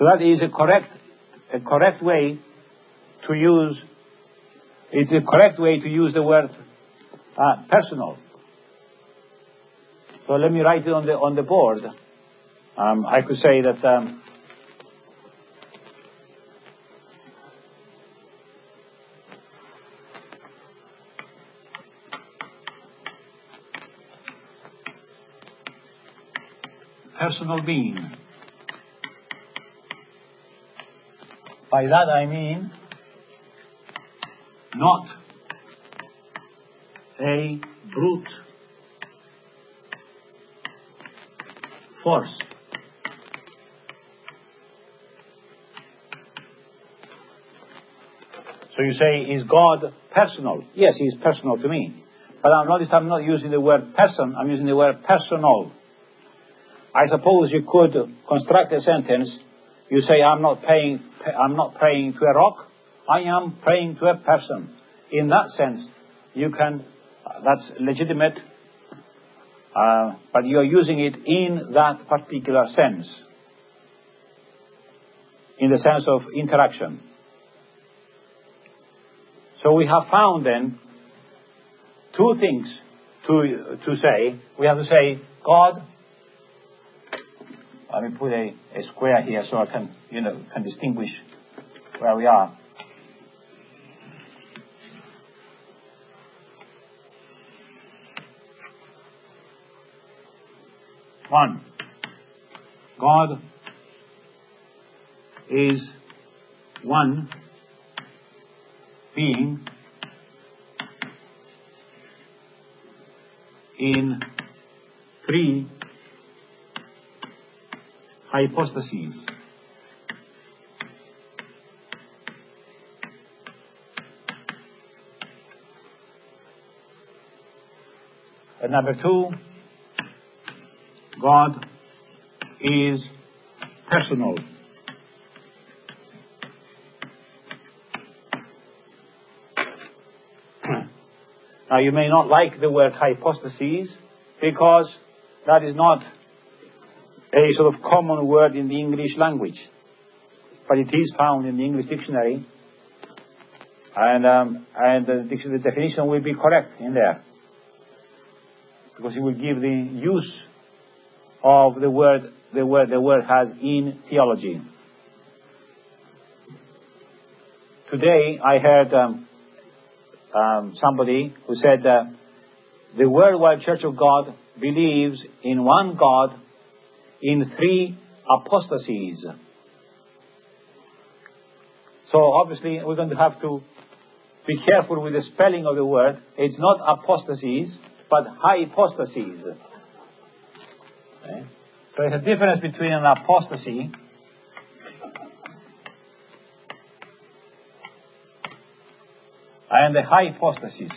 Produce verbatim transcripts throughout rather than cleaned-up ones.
So that is a correct, a correct way to use, it's a correct way to use the word uh, personal. So let me write it on the, on the board. Um, I could say that um, personal being. By that I mean not a brute force. So you say, is God personal? Yes, he is personal to me. But I notice I'm not using the word person, I'm using the word personal. I suppose you could construct a sentence. You say, I'm not praying, I'm not praying to a rock. I am praying to a person. In that sense, you can, uh, that's legitimate, uh, but you are using it in that particular sense. In the sense of interaction. So we have found then two things to, to say. We have to say, God. Let me put a, a square here so I can, you know, can distinguish where we are. One, God is one being in three hypostases. And number two, God is personal. Now you may not like the word hypostases because that is not a sort of common word in the English language, but it is found in the English dictionary, and um, and the, the definition will be correct in there, because it will give the use of the word the word the word has in theology. Today I heard um, um, somebody who said uh, the Worldwide Church of God believes in one God in three apostasies. So obviously we're going to have to be careful with the spelling of the word. It's not apostasies, but hypostases. Okay? So there's a difference between an apostasy and the hypostasis.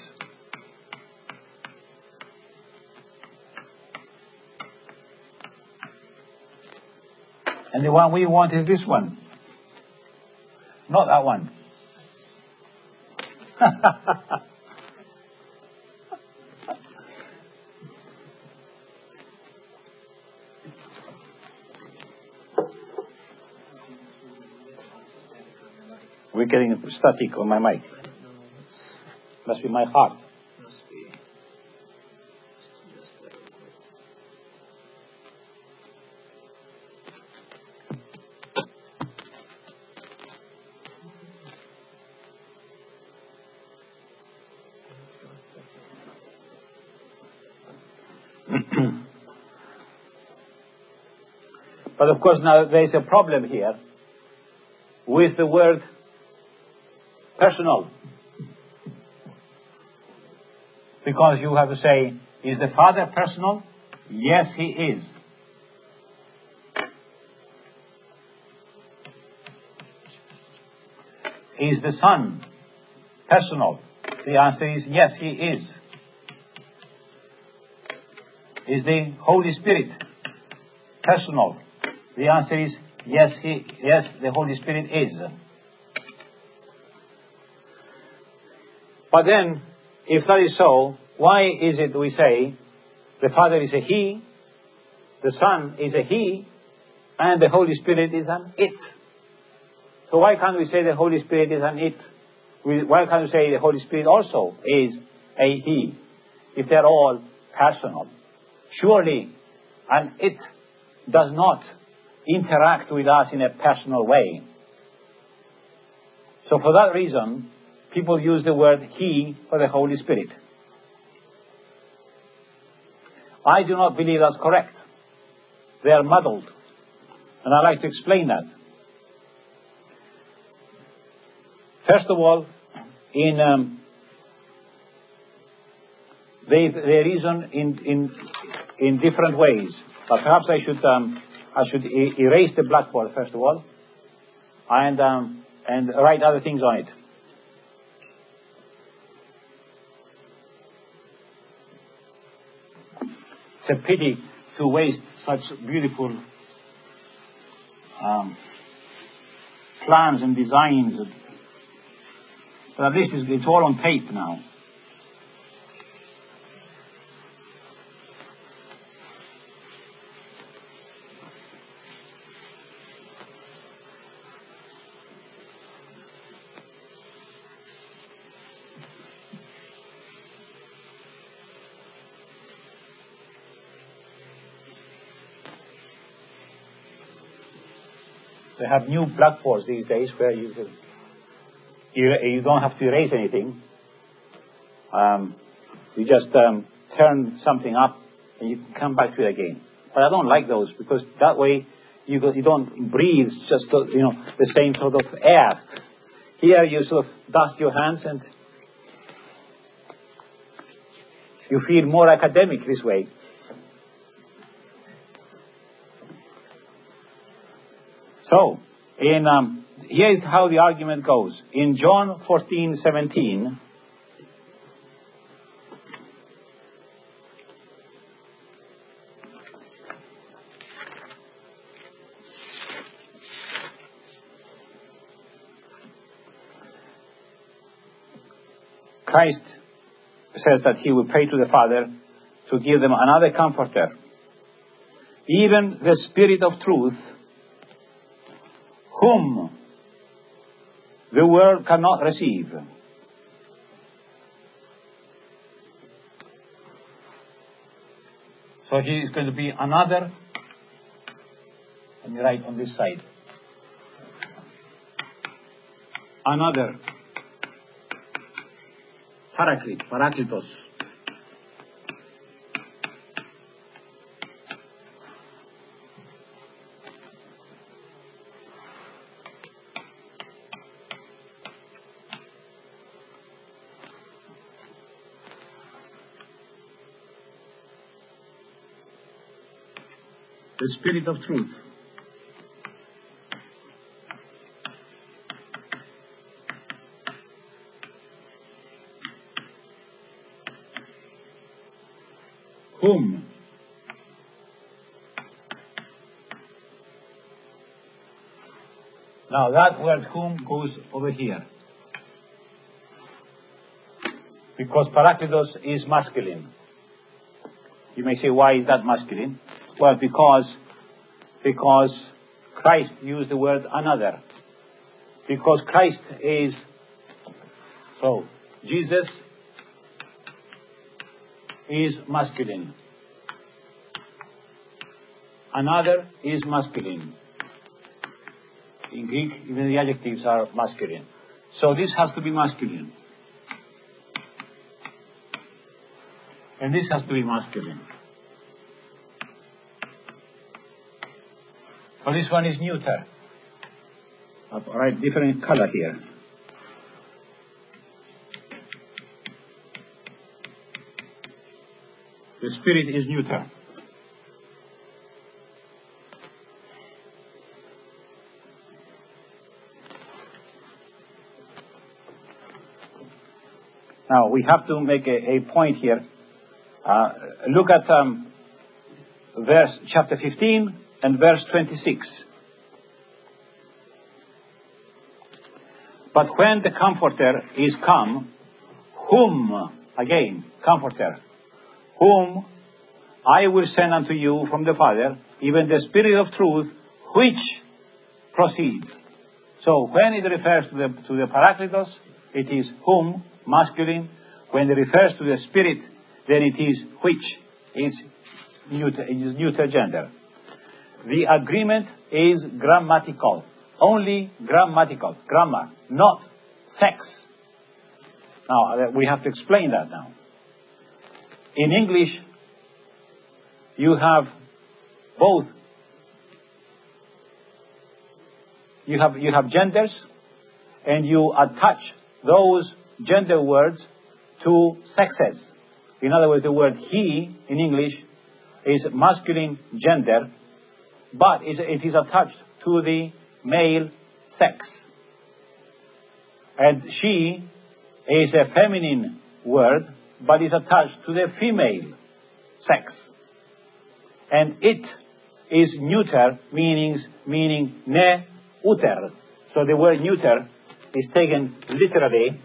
And the one we want is this one. Not that one. We're getting static on my mic. Must be my heart. But of course now there is a problem here with the word personal. Because you have to say, is the Father personal? Yes, he is. Is the Son personal? The answer is yes, he is. Is the Holy Spirit personal? The answer is yes, he, yes, the Holy Spirit is. But then, if that is so, why is it we say the Father is a he, the Son is a he, and the Holy Spirit is an it. So why can't we say the Holy Spirit is an it? Why can't we say the Holy Spirit also is a he, if they're all personal? Surely an it does not interact with us in a personal way. So for that reason, people use the word he for the Holy Spirit. I do not believe that's correct. They are muddled. And I'd like to explain that. First of all, in um, they they reason in in in different ways. But perhaps I should um, I should e- erase the blackboard first of all, and um, and write other things on it. It's a pity to waste such beautiful um, plans and designs. But at least it's, it's all on tape now. They have new blackboards these days where you can, you, you don't have to erase anything. Um, you just um, turn something up and you can come back to it again. But I don't like those because that way you go, you don't breathe just you know the same sort of air. Here you sort of dust your hands and you feel more academic this way. So, in um, here is how the argument goes. In John fourteen seventeen, Christ says that he will pray to the Father to give them another comforter, even the Spirit of truth, whom the world cannot receive. So he is going to be another, let me write on this side, another Paraclete, Parakletos. The Spirit of truth. Whom? Now that word whom goes over here. Because Parakletos is masculine. You may say, why is that masculine? Well, because, because Christ used the word another. Because Christ is, so, Jesus is masculine. Another is masculine. In Greek, even the adjectives are masculine. So this has to be masculine. And this has to be masculine. So this one is neuter. I'll write different color here. The Spirit is neuter. Now we have to make a, a point here. Uh, look at um, verse chapter fifteen and verse twenty-six. But when the Comforter is come, whom, again, Comforter, whom I will send unto you from the Father, even the Spirit of truth, which proceeds. So when it refers to the, to the Parakletos, it is whom, masculine. When it refers to the Spirit, then it is which, is neuter, is neuter gender. The agreement is grammatical. Only grammatical. Grammar, not sex. Now, we have to explain that now. In English, you have both. You have, you have genders, and you attach those gender words to sexes. In other words, the word he in English is masculine gender, but it is attached to the male sex. And she is a feminine word, but is attached to the female sex. And it is neuter, meaning, meaning ne uter. So the word neuter is taken literally.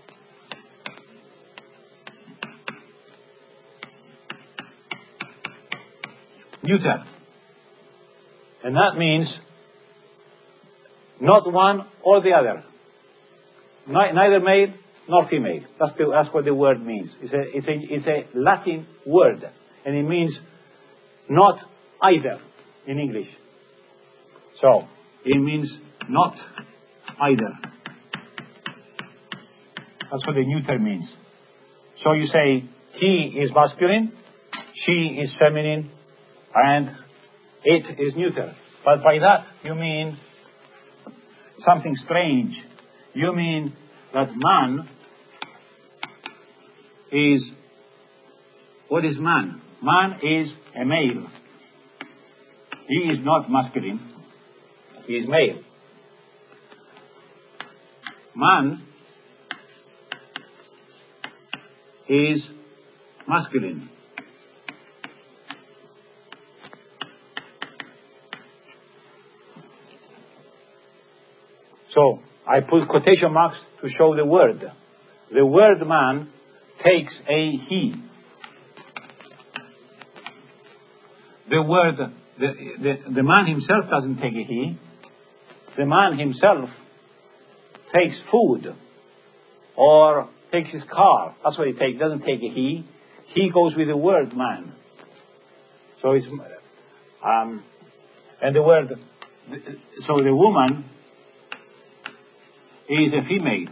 Neuter. And that means not one or the other. Neither male nor female. That's, the, that's what the word means. It's a, it's, a, it's a Latin word. And it means not either in English. So, it means not either. That's what the neuter means. So you say, he is masculine, she is feminine, and it is neuter. But by that, you mean something strange. You mean that man is, what is man? Man is a male. He is not masculine. He is male. Man is masculine. So, I put quotation marks to show the word. The word man takes a he. The word, the, the, the man himself doesn't take a he. The man himself takes food or takes his car. That's what he takes. Doesn't take a he. He goes with the word man. So it's, um, and the word, so the woman is a female.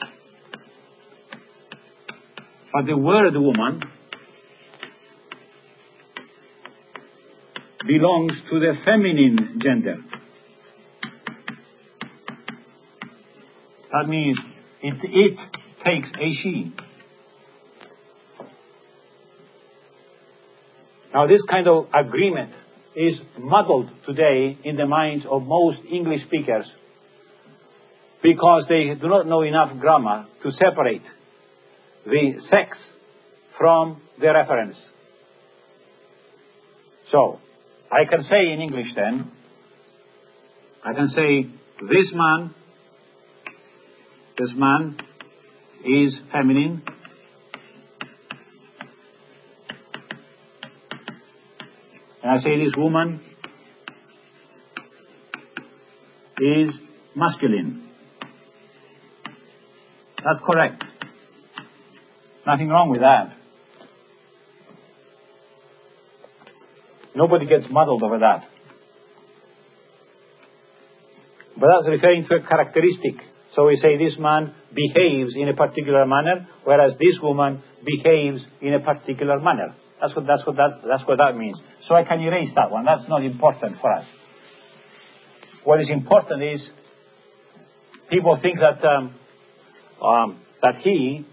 But the word woman belongs to the feminine gender. That means it, it takes a she. Now this kind of agreement is muddled today in the minds of most English speakers because they do not know enough grammar to separate the sex from the reference. So, I can say in English then, I can say this man, this man is feminine, and I say this woman is masculine. That's correct. Nothing wrong with that. Nobody gets muddled over that. But that's referring to a characteristic. So we say this man behaves in a particular manner, whereas this woman behaves in a particular manner. That's what that's what that that's what that means. So I can erase that one. That's not important for us. What is important is people think that um, um, that he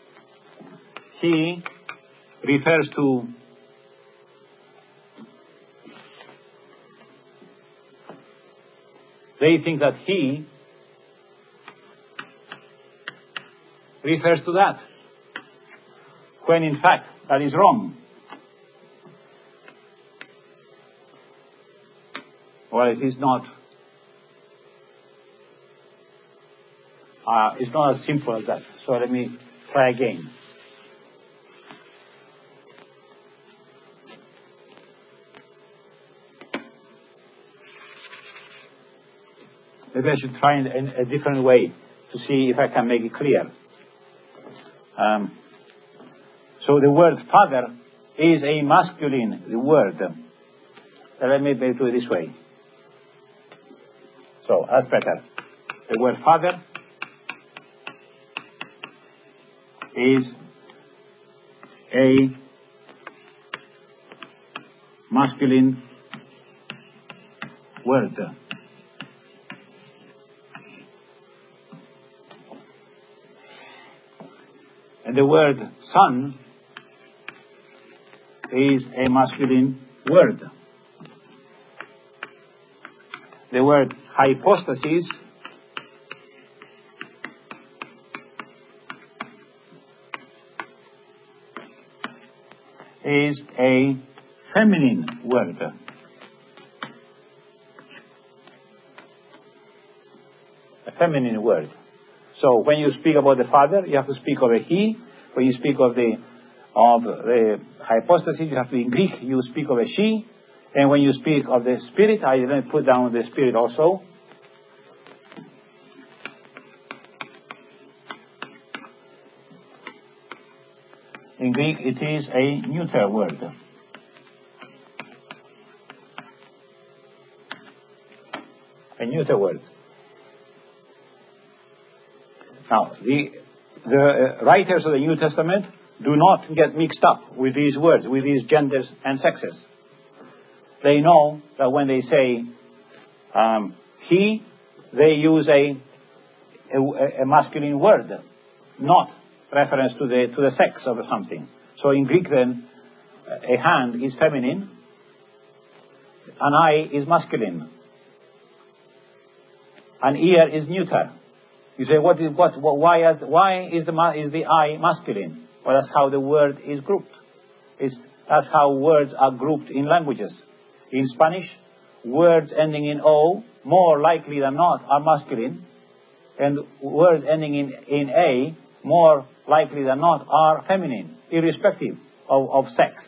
he refers to they think that he refers to that, when in fact that is wrong. Well, it is not. Uh, it's not as simple as that. So let me try again. maybe I should try in, in a different way to see if I can make it clear. Um, so the word father is a masculine word. Uh, let me do it this way. So that's better. The word father is a masculine word. And the word son is a masculine word. The word hypostasis is a feminine word. A feminine word. So when you speak about the father, you have to speak of a he. When you speak of the of the hypostasis, you have to, in Greek, you speak of a she. And when you speak of the spirit, I didn't put down the spirit also. In Greek, it is a neuter word. A neuter word. Now, the, the uh, writers of the New Testament do not get mixed up with these words, with these genders and sexes. They know that when they say um, he, they use a, a, a masculine word, not reference to the to the sex of something. So in Greek then, a hand is feminine, an eye is masculine, an ear is neuter. You say, what is what? what why is why is the is the eye masculine? Well, that's how the word is grouped. It's, that's how words are grouped in languages. In Spanish, words ending in O, more likely than not, are masculine, and words ending in in A, more likely than not, are feminine, irrespective of, of sex.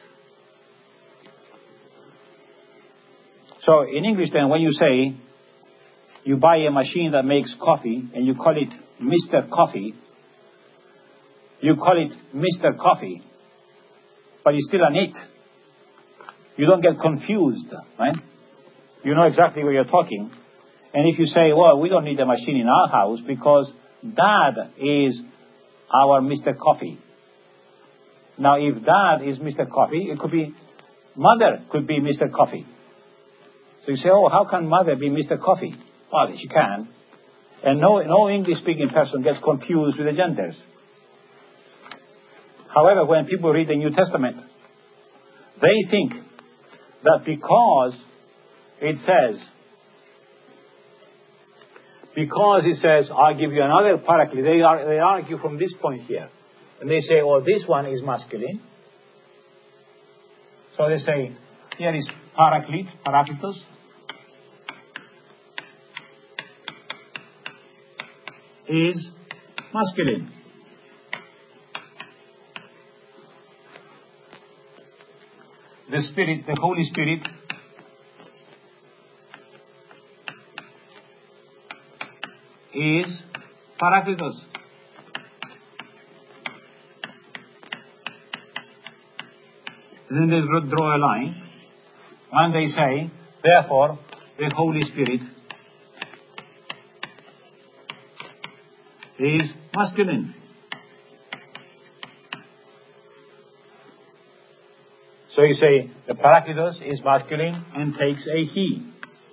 So in English then, when you say you buy a machine that makes coffee and you call it Mister Coffee, you call it Mister Coffee, but it's still an it. You don't get confused, right? You know exactly what you're talking. And if you say, well, we don't need a machine in our house because Dad is our Mister Coffee. Now, if Dad is Mister Coffee, it could be Mother could be Mister Coffee. So you say, oh, how can Mother be Mister Coffee? Well, she can. And no, no English-speaking person gets confused with the genders. However, when people read the New Testament, they think that because it says, because it says, I'll give you another paraclete, they, are, they argue from this point here. And they say, oh, this one is masculine. So they say, here is paraclete, parakletos. Is masculine. The Spirit, the Holy Spirit, is parakletos. Then they draw a line, and they say, therefore, the Holy Spirit is masculine. So you say, the parakletos is masculine and takes a he.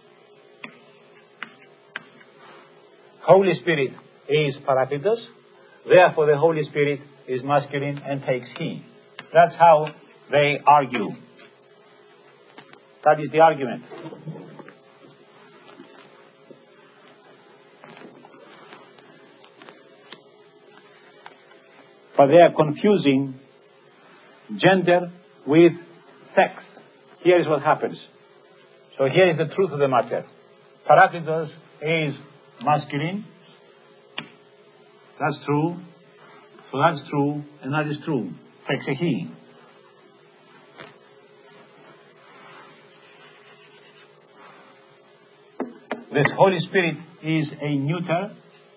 Holy Spirit is parakletos, therefore the Holy Spirit is masculine and takes he. That's how they argue. That is the argument. But they are confusing gender with sex. Here is what happens. So here is the truth of the matter. Parakletos is masculine. That's true. So that's true, and that is true. Takes a he. this Holy Spirit is a neuter,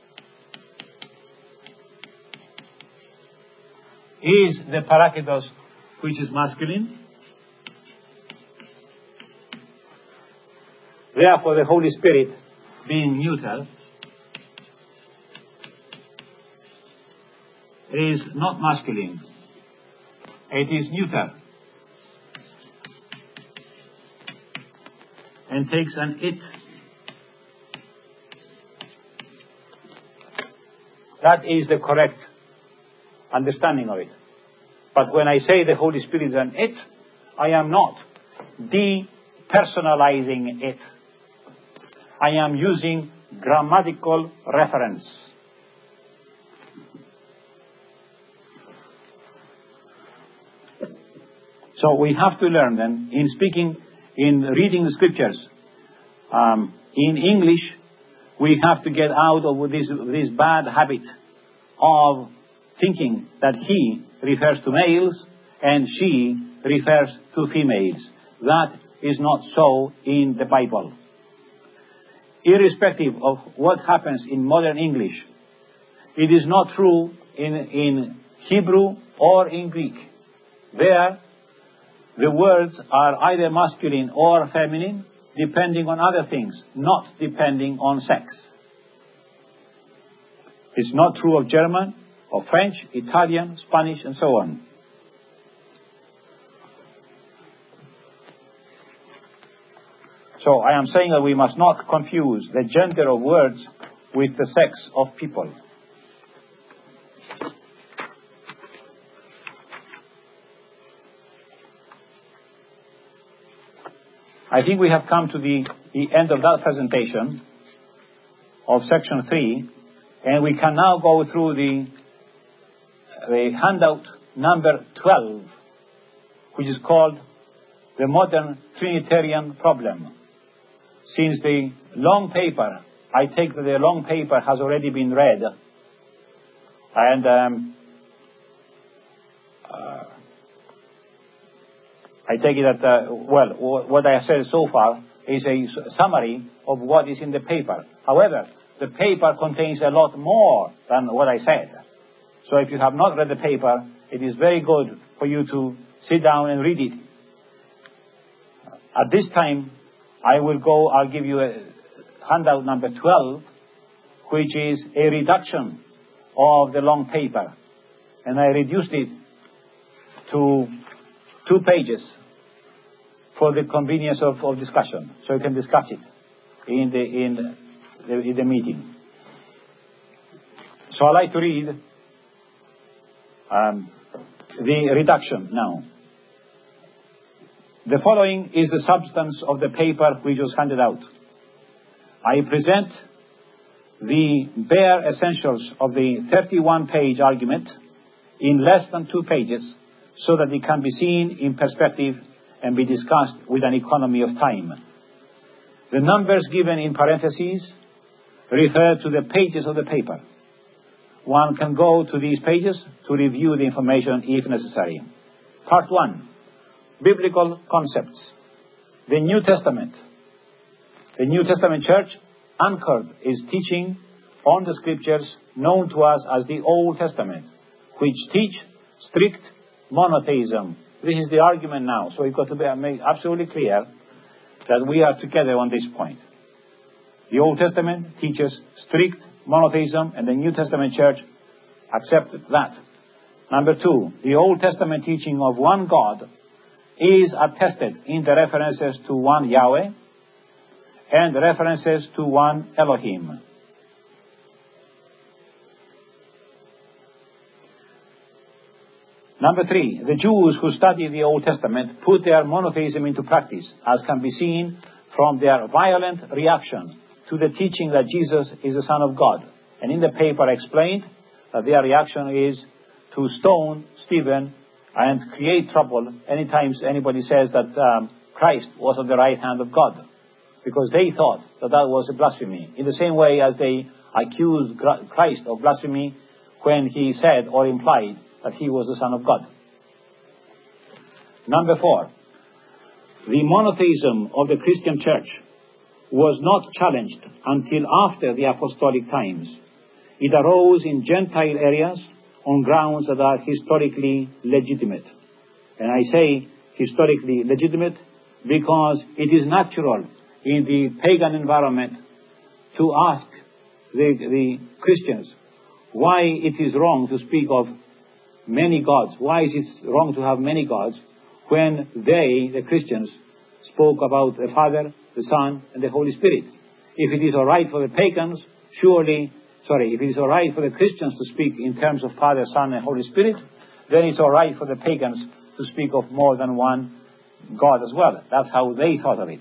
is the Parakletos, which is masculine. Therefore, the Holy Spirit, being neuter, is not masculine. It is neuter. And takes an it. That is the correct understanding of it. But when I say the Holy Spirit is an it, I am not depersonalizing it. I am using grammatical reference. So we have to learn then, in speaking, in reading the scriptures, um, in English, we have to get out of this, this bad habit of thinking that he refers to males and she refers to females. That is not so in the Bible. Irrespective of what happens in modern English, it is not true in, in Hebrew or in Greek. There, the words are either masculine or feminine, depending on other things, not depending on sex. It's not true of German, of French, Italian, Spanish, and so on. So I am saying that we must not confuse the gender of words with the sex of people. I think we have come to the, the end of that presentation of section three, and we can now go through the, the handout number twelve, which is called the Modern Trinitarian Problem. Since the long paper, I take that the long paper has already been read, and um, uh, I take it that, uh, well, what I have said so far is a summary of what is in the paper. However, the paper contains a lot more than what I said. So if you have not read the paper, it is very good for you to sit down and read it. At this time, I will go, I'll give you a handout number twelve, which is a reduction of the long paper. And I reduced it to two pages for the convenience of, of discussion, so you can discuss it in the, in the, in the meeting. So I'd like to read um, the reduction now. The following is the substance of the paper which was handed out. I present the bare essentials of the thirty-one page argument in less than two pages, so that it can be seen in perspective and be discussed with an economy of time. The numbers given in parentheses refer to the pages of the paper. One can go to these pages to review the information if necessary. Part one. Biblical concepts. The New Testament. The New Testament church anchored its teaching on the scriptures known to us as the Old Testament, which teach strict monotheism. This is the argument now, so we've got to be, make absolutely clear that we are together on this point. The Old Testament teaches strict monotheism, and the New Testament church accepted that. Number two, the Old Testament teaching of one God is attested in the references to one Yahweh and references to one Elohim. Number three, the Jews who study the Old Testament put their monotheism into practice, as can be seen from their violent reaction to the teaching that Jesus is the Son of God. And in the paper explained that their reaction is to stone Stephen and create trouble anytime anybody says that um, Christ was on the right hand of God, because they thought that that was a blasphemy, in the same way as they accused Christ of blasphemy when he said or implied that he was the Son of God. Number four, the monotheism of the Christian church was not challenged until after the apostolic times. It arose in Gentile areas on grounds that are historically legitimate. And I say historically legitimate because it is natural in the pagan environment to ask the, the Christians why it is wrong to speak of many gods. Why is it wrong to have many gods when they, the Christians, spoke about the Father, the Son, and the Holy Spirit? If it is all right for the pagans, surely, sorry, if it is all right for the Christians to speak in terms of Father, Son, and Holy Spirit, then it's all right for the pagans to speak of more than one God as well. That's how they thought of it,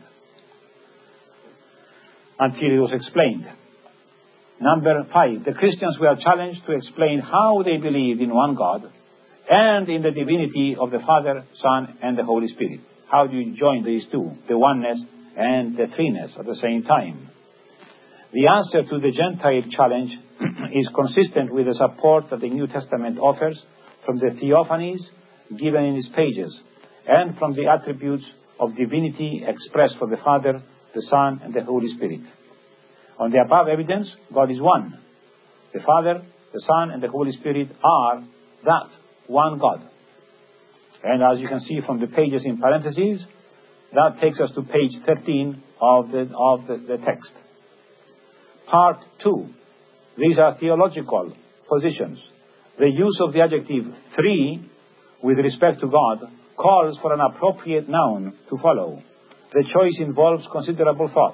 until it was explained. Number five, the Christians were challenged to explain how they believed in one God and in the divinity of the Father, Son, and the Holy Spirit. How do you join these two, the oneness and the threeness at the same time? The answer to the Gentile challenge is consistent with the support that the New Testament offers from the theophanies given in its pages and from the attributes of divinity expressed for the Father, the Son, and the Holy Spirit. On the above evidence, God is one. The Father, the Son, and the Holy Spirit are that one God. And as you can see from the pages in parentheses, that takes us to page thirteen of the, of the, the text. Part two. These are theological positions. The use of the adjective three with respect to God calls for an appropriate noun to follow. The choice involves considerable thought.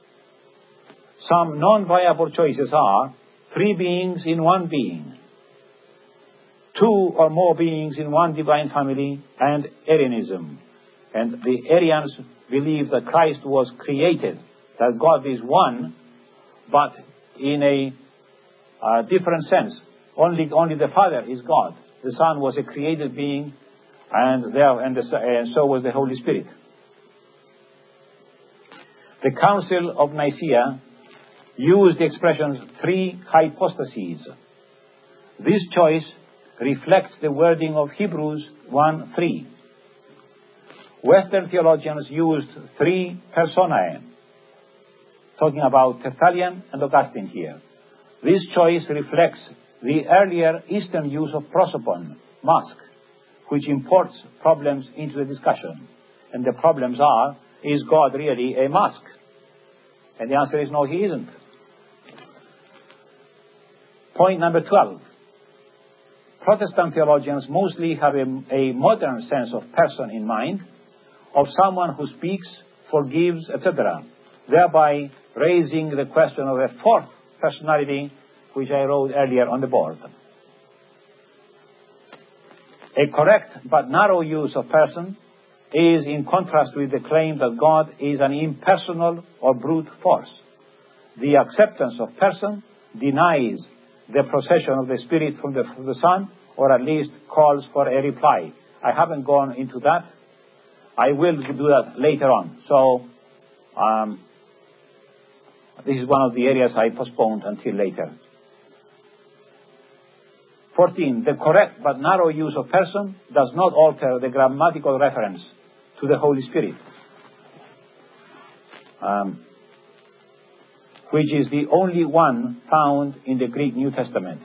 Some non-viable choices are three beings in one being, two or more beings in one divine family, and Arianism. And the Arians believe that Christ was created, that God is one, but in a uh, different sense. Only, only the Father is God. The Son was a created being, and, there, and, the, and so was the Holy Spirit. The Council of Nicaea used the expression three hypostases. This choice reflects the wording of Hebrews one three. Western theologians used three personae, talking about Tertullian and Augustine here. This choice reflects the earlier Eastern use of prosopon, mask, which imports problems into the discussion. And the problems are, is God really a mask? And the answer is no, he isn't. Point number twelve. Protestant theologians mostly have a, a modern sense of person in mind, of someone who speaks, forgives, et cetera, thereby raising the question of a fourth personality, which I wrote earlier on the board. A correct but narrow use of person is in contrast with the claim that God is an impersonal or brute force. The acceptance of person denies the procession of the Spirit from the, from the Son, or at least calls for a reply. I haven't gone into that. I will do that later on. So, um, this is one of the areas I postponed until later. fourteen. The correct but narrow use of person does not alter the grammatical reference to the Holy Spirit, um, which is the only one found in the Greek New Testament.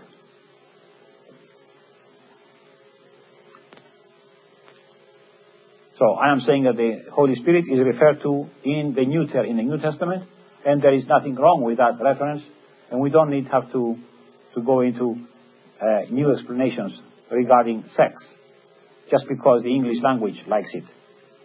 So I am saying that the Holy Spirit is referred to in the New, in the New Testament, and there is nothing wrong with that reference, and we don't need have to, to go into uh, new explanations regarding sex, just because the English language likes it.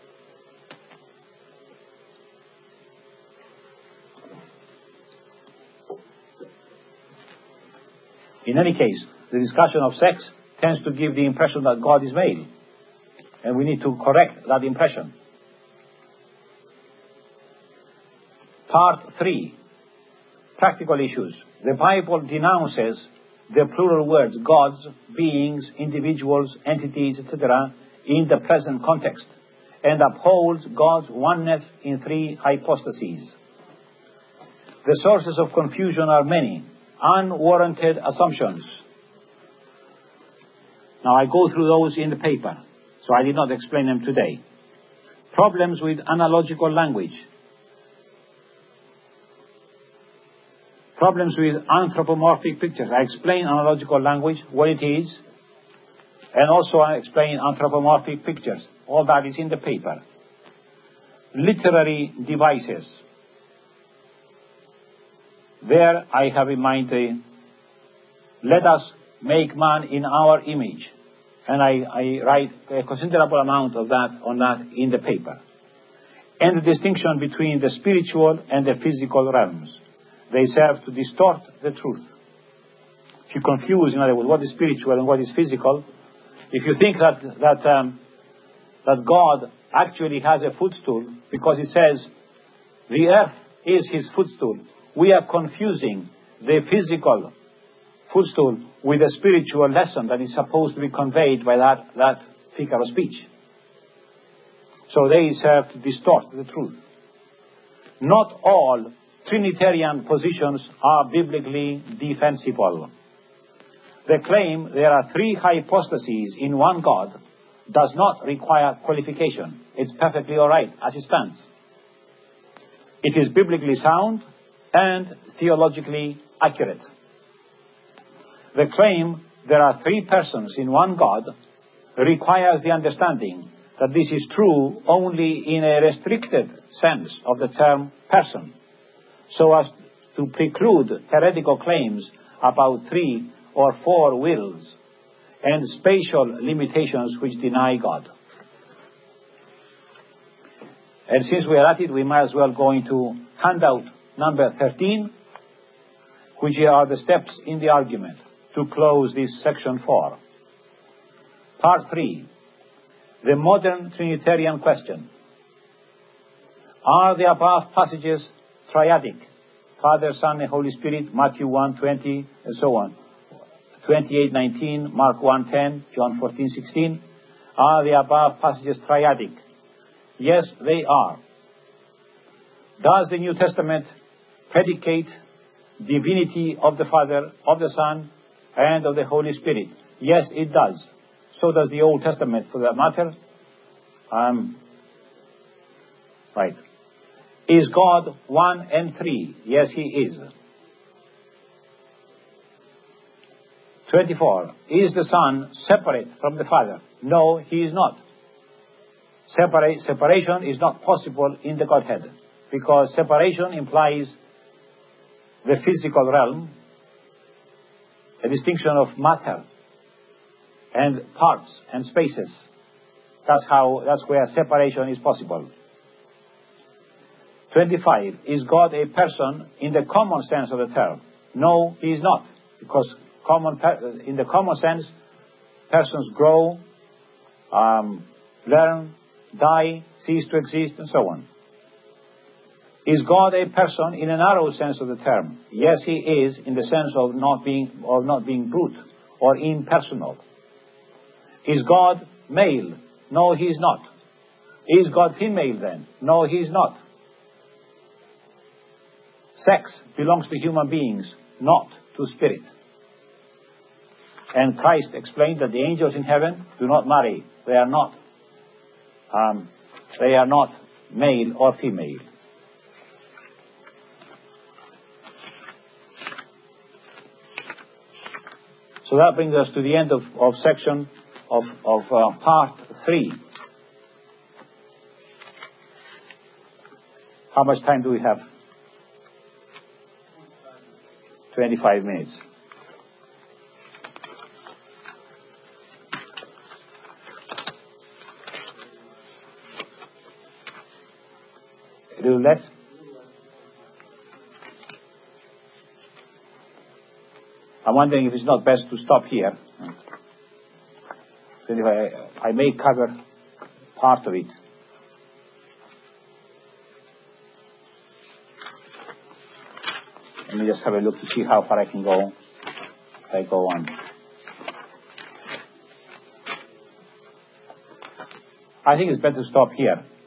In any case, the discussion of sex tends to give the impression that God is male, and we need to correct that impression. Part three, practical issues. The Bible denounces the plural words gods, beings, individuals, entities, et cetera in the present context, and upholds God's oneness in three hypostases. The sources of confusion are many. Unwarranted assumptions. Now I go through those in the paper, so I did not explain them today. Problems with analogical language. Problems with anthropomorphic pictures. I explain analogical language, what it is, and also I explain anthropomorphic pictures. All that is in the paper. Literary devices. There I have in mind a, let us make man in our image. And I, I write a considerable amount of that on that in the paper. And the distinction between the spiritual and the physical realms. They serve to distort the truth. If you confuse, in other words, what is spiritual and what is physical, if you think that that um, that God actually has a footstool because it says the earth is his footstool, we are confusing the physical footstool with a spiritual lesson that is supposed to be conveyed by that, that figure of speech. So they serve to distort the truth. Not all Trinitarian positions are biblically defensible. The claim there are three hypostases in one God does not require qualification. It's perfectly all right as it stands. It is biblically sound and theologically accurate. The claim there are three persons in one God requires the understanding that this is true only in a restricted sense of the term person, so as to preclude heretical claims about three or four wills and spatial limitations which deny God. And since we are at it, we might as well go into handout number thirteen, which are the steps in the argument to close this section four. Part three, the modern Trinitarian question. Are the above passages triadic? Father, Son, and Holy Spirit, Matthew one twenty, and so on. twenty-eight nineteen, Mark one ten, John fourteen sixteen. Are the above passages triadic? Yes, they are. Does the New Testament predicate divinity of the Father, of the Son, and of the Holy Spirit? Yes, it does. So does the Old Testament, for that matter. Um, right. Is God one and three? Yes, he is. twenty-four. Is the Son separate from the Father? No, he is not. Separate, separation is not possible in the Godhead, because separation implies the physical realm, a distinction of matter and parts and spaces. That's how, that's where separation is possible. twenty-five. Is God a person in the common sense of the term? No, he is not, because common per- in the common sense, persons grow, um, learn, die, cease to exist, and so on. Is God a person in a narrow sense of the term? Yes, he is, in the sense of not being of not being brute or impersonal. Is God male? No, he is not. Is God female then? No, he is not. Sex belongs to human beings, not to spirit. And Christ explained that the angels in heaven do not marry. They are not. Um, they are not male or female. So that brings us to the end of, of section of, of uh, part three. How much time do we have? twenty-five minutes. A little less? I'm wondering if it's not best to stop here. So if I, I may cover part of it. Let me just have a look to see how far I can go if I go on. I think it's better to stop here.